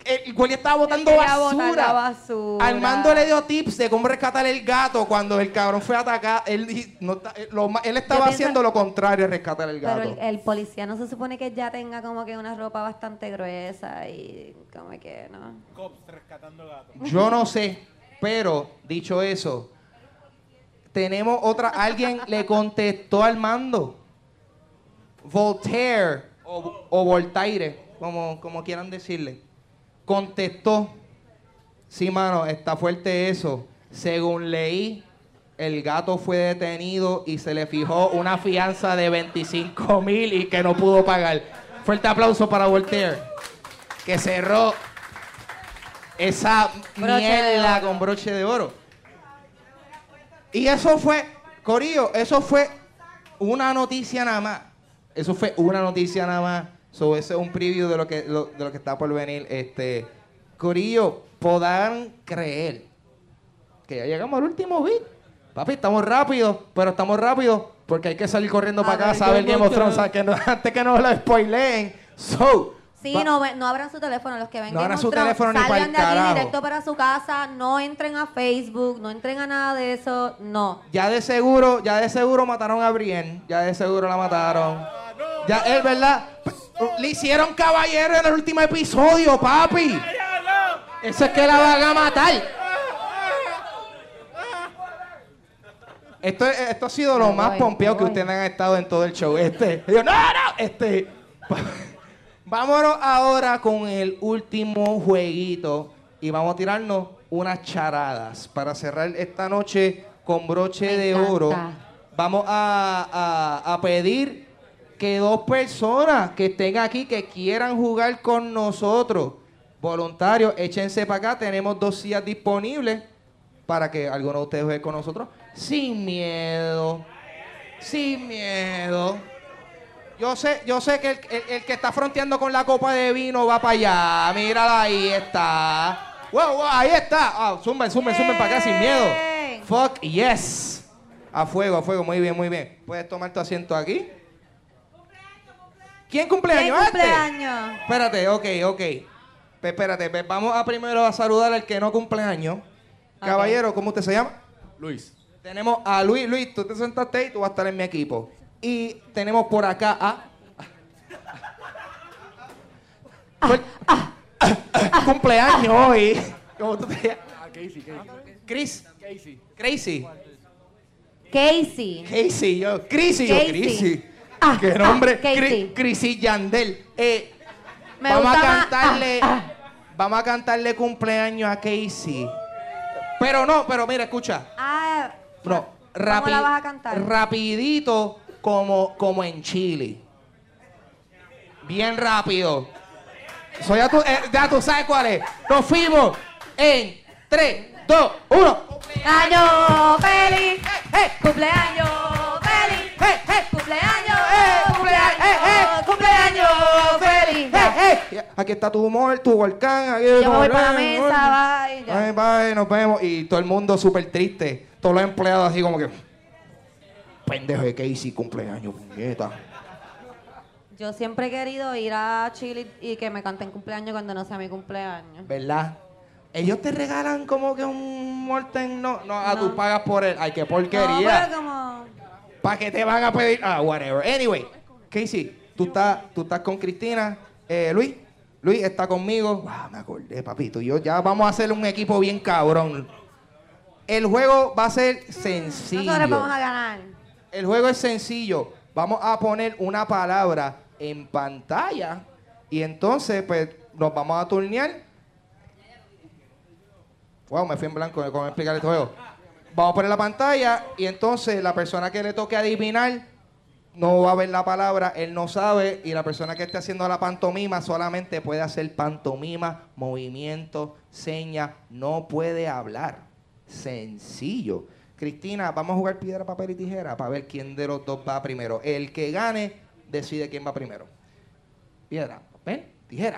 El guardia estaba botando quería botar la basura. basura. Armando le dio tips de cómo rescatar el gato cuando el cabrón fue a atacar. Él estaba pienso- haciendo lo contrario, rescatar el gato. Pero el policía no se supone que ya tenga como que una ropa bastante gruesa y como que no. Cops rescatando gatos. Yo no sé, pero dicho eso, tenemos otra. Alguien le contestó al mando. Voltaire o Voltaire, como quieran decirle. Contestó. Sí, mano, está fuerte eso. Según leí, el gato fue detenido y se le fijó una fianza de 25,000 y que no pudo pagar. Fuerte aplauso para Voltaire, que cerró esa Broche de mierda oro. con broche de oro. Y eso fue, Corillo, eso fue una noticia nada más. Eso fue una noticia nada más. So, ese es un preview de lo que está por venir. Corillo, podrán creer que ya llegamos al último beat. Papi, estamos rápidos, pero estamos rápidos porque hay que salir corriendo para ver, casa a ver ¿cómo Game of está? Thrones antes que nos lo spoileen. So, Sí, no abran su teléfono. Los que ven No Game abran of su Thrones, teléfono ni salgan pa'l de aquí carajo. directo para su casa. No entren a Facebook, no entren a nada de eso. No. ya de seguro mataron a Brienne. Ya de seguro la mataron. Ya, es verdad. Le hicieron caballero en el último episodio, papi. Eso es que la van a matar. Esto ha sido lo más voy, pompeado que voy. ustedes han estado en todo el show. Yo, no. Vámonos ahora con el último jueguito y vamos a tirarnos unas charadas para cerrar esta noche con broche Me de encanta. oro. Vamos a pedir que 2 personas que estén aquí que quieran jugar con nosotros, voluntarios, échense para acá. Tenemos 2 sillas disponibles para que alguno de ustedes juegue con nosotros sin miedo. Sin miedo. Yo sé que el que está fronteando con la copa de vino va para allá. Mírala, ahí está. Wow, ahí está. Zumben para acá sin miedo. Bien. Fuck yes. A fuego. Muy bien. Puedes tomar tu asiento aquí. ¿Quién cumpleaños? ¿Qué ¿Este? cumpleaños? Espérate, ok. Espérate, vamos a primero a saludar al que no cumpleaños. Ok. Caballero, ¿cómo usted se llama? Luis. Tenemos a Luis. Luis, tú te sentaste ahí, tú vas a estar en mi equipo. Y tenemos por acá a... Cumpleaños hoy. ¿Cómo tú te llamas? Chris. Crazy. Casey. Yo. Crazy. Casey. Qué nombre. Casey. Crazy Yandel. Me Vamos a gusta más. cantarle... Vamos a cantarle cumpleaños a Casey. Pero mira, escucha. No, ¿Cómo la vas a cantar? rapidito como en Chile. Bien rápido. Ya tú sabes cuál es. Nos fuimos en 3, 2, 1. ¡Cumpleaños feliz! ¡Cumpleaños feliz! ¡Cumpleaños! ¡Cumpleaños feliz! Aquí está tu humor, tu volcán. Aquí Yo me voy para la mesa, bye. ya. Bye, nos vemos. Y todo el mundo súper triste. Todos los empleados así como que... Pendejo de Casey, cumpleaños, puñeta. Yo siempre he querido ir a Chile y que me canten cumpleaños cuando no sea mi cumpleaños. ¿Verdad? Ellos te regalan como que un Morten, no, No. tú pagas por él. Ay, qué No, porquería. pero como... ¿Para qué te van a pedir? Whatever. Anyway, Casey, tú estás con Cristina. Luis está conmigo. Wow, me acordé, papito. Yo ya vamos a hacer un equipo bien cabrón. El juego va a ser sencillo. Nosotros vamos a ganar. El juego es sencillo. Vamos a poner una palabra en pantalla y entonces pues nos vamos a turnear. Wow, me fui en blanco de cómo explicar este juego. Vamos a poner la pantalla y entonces la persona que le toque adivinar no va a ver la palabra, él no sabe, y la persona que esté haciendo la pantomima solamente puede hacer pantomima, movimiento, señas, no puede hablar. Sencillo. Cristina, vamos a jugar piedra, papel y tijera para ver quién de los dos va primero. El que gane decide quién va primero. Piedra, papel, tijera.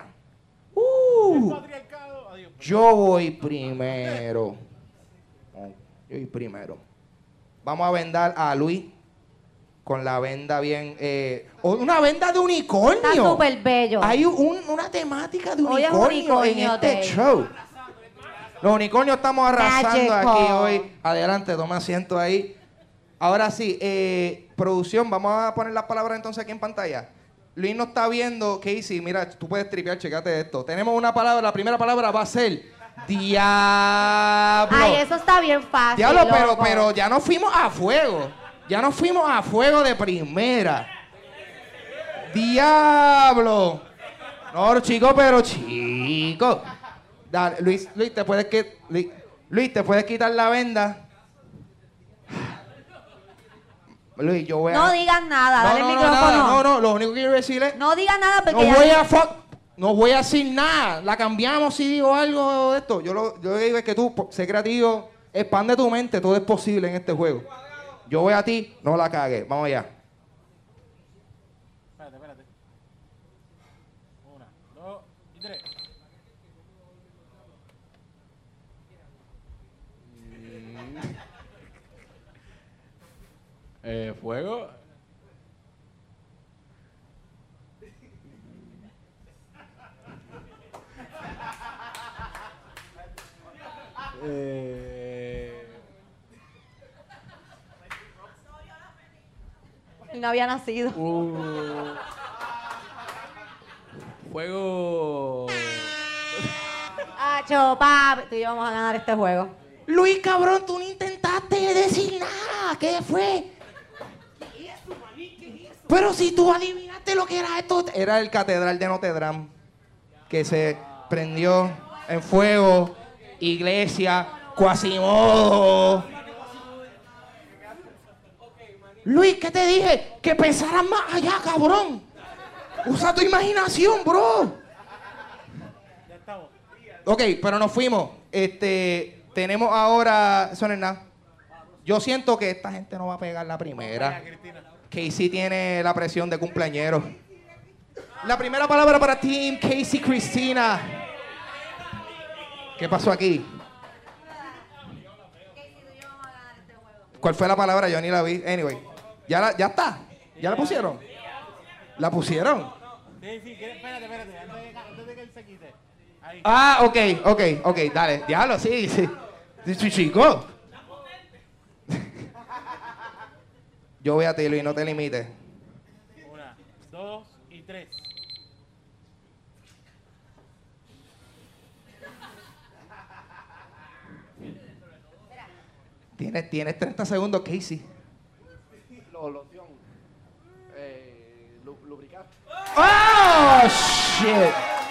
Yo voy primero. Yo voy primero. Vamos a vendar a Luis. con la venda bien... una venda de unicornio. Está súper bello. Hay una temática de Hoy es unicornio en unicornio este day. show. Los unicornios estamos arrasando Magical. aquí hoy. Adelante, toma asiento ahí. Ahora sí, producción, vamos a poner las palabras entonces aquí en pantalla. Luis no está viendo, Casey, mira, tú puedes tripear, checate esto. Tenemos una palabra, la primera palabra va a ser diablo. Ay, eso está bien fácil. Diablo, loco. pero ya nos fuimos a fuego. Ya nos fuimos a fuego de primera. Diablo. No, chico, pero chico. Dale, Luis, te puedes Luis, te puedes quitar la venda. Luis, yo voy a... No digas nada, dale el micrófono. Nada, no, lo único que quiero decir es... No digas nada porque No ya... voy a no voy a decir nada. La cambiamos si digo algo de esto. Yo lo que digo es que tú, sé creativo, expande tu mente, todo es posible en este juego. Yo voy a ti, no la cagues. Vamos allá. Espérate. 1, 2 y 3. Fuego. Y no había nacido. Fuego. Acho, papi. Tú y yo vamos a ganar este juego. Luis, cabrón, tú no intentaste decir nada. ¿Qué fue? Pero si tú adivinaste lo que era esto. Era el Catedral de Notre Dame. Que se prendió en fuego. Iglesia. Quasimodo. Luis, ¿qué te dije? Que pensaras más allá, cabrón. Usa tu imaginación, bro. Ya estamos. Ok, pero nos fuimos. Tenemos ahora... Eso no es nada. Yo siento que esta gente no va a pegar la primera. Casey tiene la presión de cumpleañero. La primera palabra para Team Casey Cristina. ¿Qué pasó aquí? ¿Cuál fue la palabra? Yo ni la vi. Anyway. Ya está. ¿Ya la pusieron? ¿La pusieron? Sí, espérate. Antes de que él se quite. Ahí. Ah, ok. Dale. Diablo, sí. Sí, chico. Yo voy a ti, Luis, no te limites. 1, 2 y 3. Tienes 30 segundos, Casey. Loción. Lubricante. ¡Oh, shit!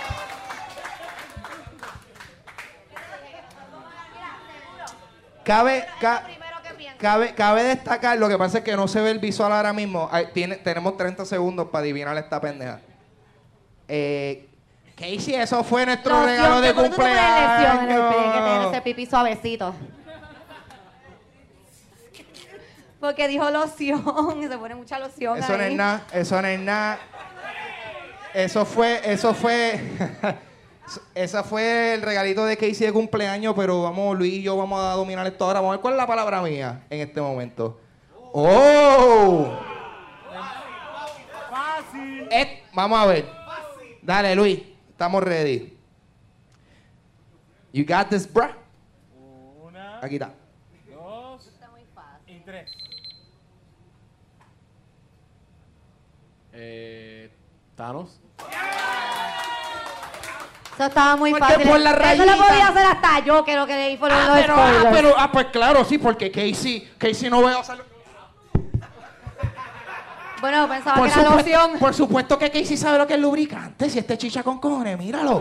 Cabe destacar, lo que pasa es que no se ve el visual ahora mismo. Tenemos 30 segundos para adivinar esta pendeja. Casey, eso fue nuestro regalo de ¿Por qué tú te pones lesión en el pie? Que tiene cumpleaños. ese pipí suavecito. Porque dijo loción y se pone mucha loción Eso no ahí. es nada, eso no es nada. Eso fue ese fue el regalito de Casey de cumpleaños, pero vamos, Luis y yo vamos a dominar esto ahora. Vamos a ver cuál es la palabra mía en este momento. ¡Oh! Fácil. Vamos a ver. Dale, Luis. Estamos ready. You got this, bruh. 1, Aquí está. 2 y 3. Thanos. Eso estaba muy Porque fácil. por la Eso rayita. lo podía hacer hasta yo, que lo que leí fue los spoilers. Pues claro, sí, porque Casey no veo. Bueno, pensaba que era loción. Por supuesto que Casey sabe lo que es lubricante. Si este chicha con cojones, míralo.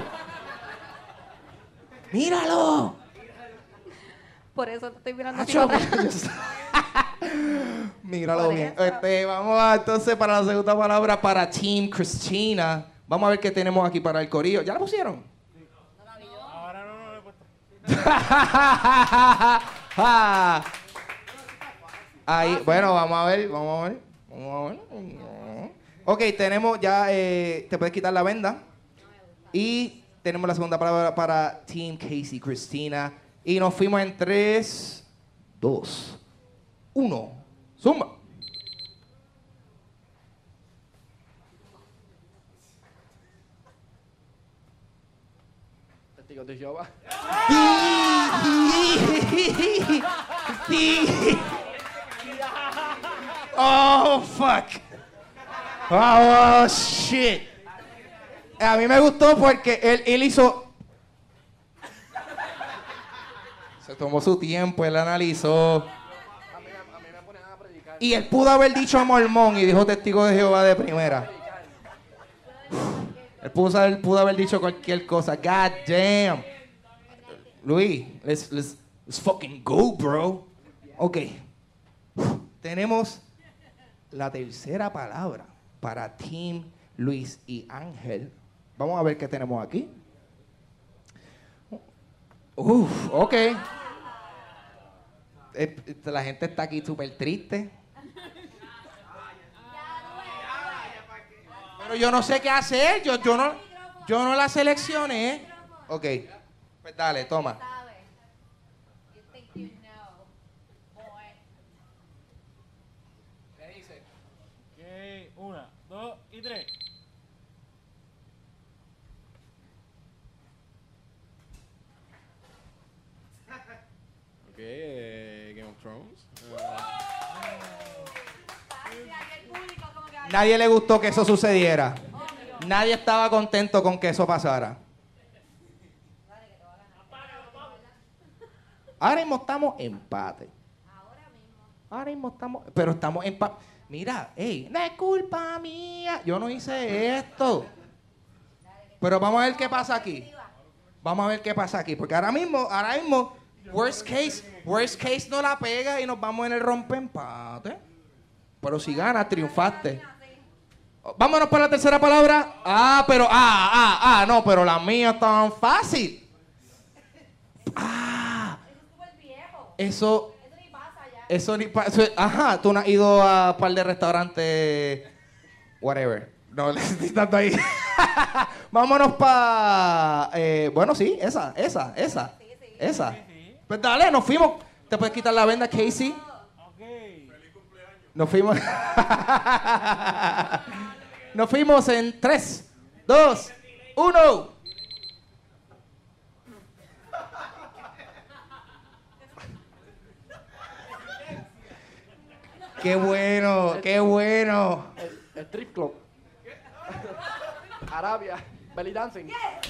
Míralo. Por eso te estoy mirando así Macho, para atrás. míralo Por bien. eso. Vamos entonces para la segunda palabra para Team Cristina. Vamos a ver qué tenemos aquí para el corillo. ¿Ya la pusieron? Ahora no lo he puesto. Ahí, bueno, vamos a ver. Ok, tenemos ya, te puedes quitar la venda. Y tenemos la segunda palabra para Team Casey Cristina. Y nos fuimos en 3, 2, 1. Zumba. Testigos de Jehová. Oh, fuck. Oh, shit. A mí me gustó porque él hizo... Se tomó su tiempo, él analizó. A mí me ponen a predicar. Y él pudo haber dicho mormón y dijo testigo de Jehová de primera. Él pudo haber dicho cualquier cosa. God damn. Luis, let's fucking go, bro. Ok. Tenemos la tercera palabra para Team Luis y Ángel. Vamos a ver qué tenemos aquí. Ok. La gente está aquí súper triste. Pero yo no sé qué hacer. Yo no la seleccioné. Ok. Pues dale, toma. Ok, 1, 2 y 3. Ok, Game of Thrones. Nadie le gustó que eso sucediera. Nadie estaba contento con que eso pasara. Ahora mismo estamos empate. Ahora mismo estamos... Pero estamos empate. Mira, hey, no es culpa mía. Yo no hice esto. Pero vamos a ver qué pasa aquí. Vamos a ver qué pasa aquí. Porque ahora mismo, worst case no la pega y nos vamos en el rompeempate. Pero si ganas, triunfaste. Vámonos para la tercera palabra. No, pero la mía es tan fácil. Eso ni pasa. Ajá, tú no has ido a un par de restaurantes. Whatever. No, le estoy dando ahí. Vámonos para. Bueno, sí, esa. Pues dale, nos fuimos. ¿Te puedes quitar la venda, Casey? Ok. Nos fuimos. Nos fuimos en 3, 2, 1. Qué bueno, qué bueno. El strip club. Arabia. Belly dancing.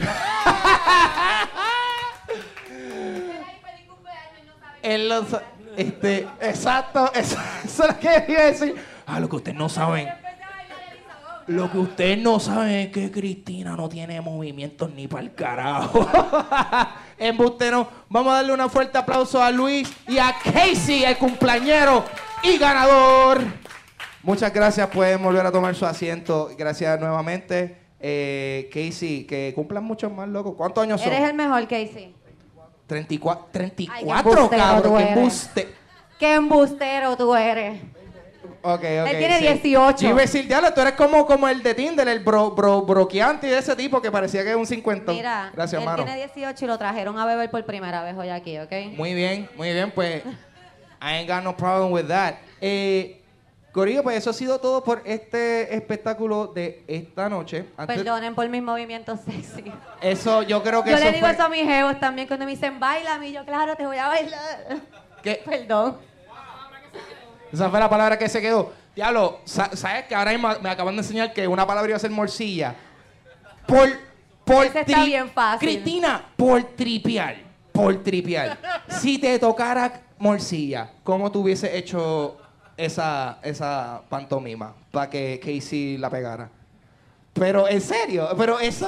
Él lo exacto, eso es lo que iba a decir. Lo que ustedes no saben. Lo que ustedes no saben es que Cristina no tiene movimientos ni para el carajo. Embustero. Vamos a darle un fuerte aplauso a Luis y a Casey, el cumpleañero y ganador. Muchas gracias. Pueden volver a tomar su asiento. Gracias nuevamente. Casey, que cumplan mucho más, loco. ¿Cuántos años son? Eres el mejor, Casey. 34, Ay, qué embustero cabrón. tú Qué eres. embuste. Qué embustero tú eres. Ok. Él tiene sí. 18. Yo iba a decir, diablo, tú eres como el de Tinder, el broqueante de ese tipo que parecía que es un 50. Mira, Gracias, él hermano. tiene 18 y lo trajeron a beber por primera vez hoy aquí, ¿ok? Muy bien, pues. I ain't got no problem with that. Corillo, pues eso ha sido todo por este espectáculo de esta noche. Perdonen por mis movimientos sexy. Eso, yo creo que Yo eso le digo fue... eso a mis jevos también cuando me dicen, bailame, y yo, claro, te voy a bailar. ¿Qué? Perdón. Esa fue la palabra que se quedó. Diablo, ¿sabes que ahora mismo me acaban de enseñar que una palabra iba a ser morcilla? Por Ese está bien fácil. Cristina, por tripiar. Si te tocara morcilla, ¿cómo tú hubiese hecho esa pantomima para que Casey la pegara? Pero en serio, pero eso...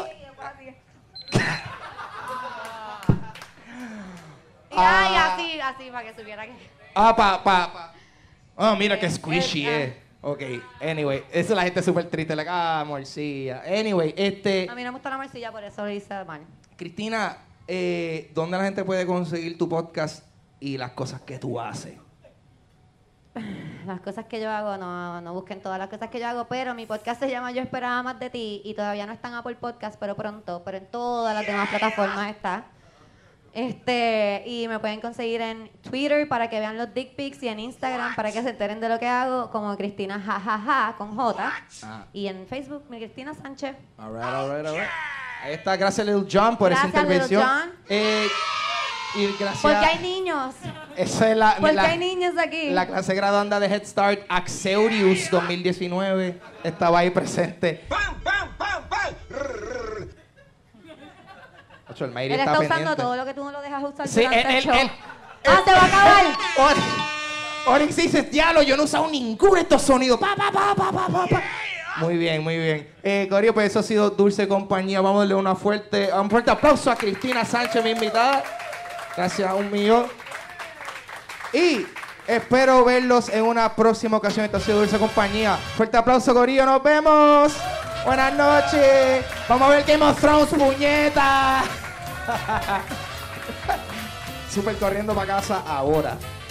Ay, así, para que supiera que... Mira qué squishy es. Ok, anyway, esa la gente súper triste, morcilla. Anyway, A mí no me gusta la morcilla, por eso lo hice mal. Cristina, ¿dónde la gente puede conseguir tu podcast y las cosas que tú haces? Las cosas que yo hago, no busquen todas las cosas que yo hago, pero mi podcast se llama Yo Esperaba Más de Ti y todavía no está en Apple Podcast, pero pronto, pero en todas las demás plataformas está. Y me pueden conseguir en Twitter para que vean los dick pics y en Instagram para que se enteren de lo que hago, como Cristina jajaja con J. Y en Facebook, mi Cristina Sánchez. All right. Ahí está, gracias Little John por esa Gracias, Little intervención. John. Y gracias. Porque hay niños. Esa es la, Porque hay niños aquí. la clase graduanda de Head Start Axeurius 2019 estaba ahí presente. Ocho, el Mayri Él está está usando pendiente. todo lo que tú no lo dejas usar Sí, durante el show. él- ¡Ah, se va a acabar! Onyx dice, diablo, yo no he usado ninguno de estos sonidos. Pa, pa, pa, pa, pa, pa, pa. Muy bien, muy bien. Corio, pues eso ha sido Dulce Compañía. Vamos a darle un fuerte aplauso a Cristina Sánchez, mi invitada. Gracias, un millón. Y espero verlos en una próxima ocasión. Esto ha sido Dulce Compañía. Fuerte aplauso, Corillo. Nos vemos. Buenas noches. Vamos a ver Game of Thrones, puñeta. Super corriendo para casa ahora.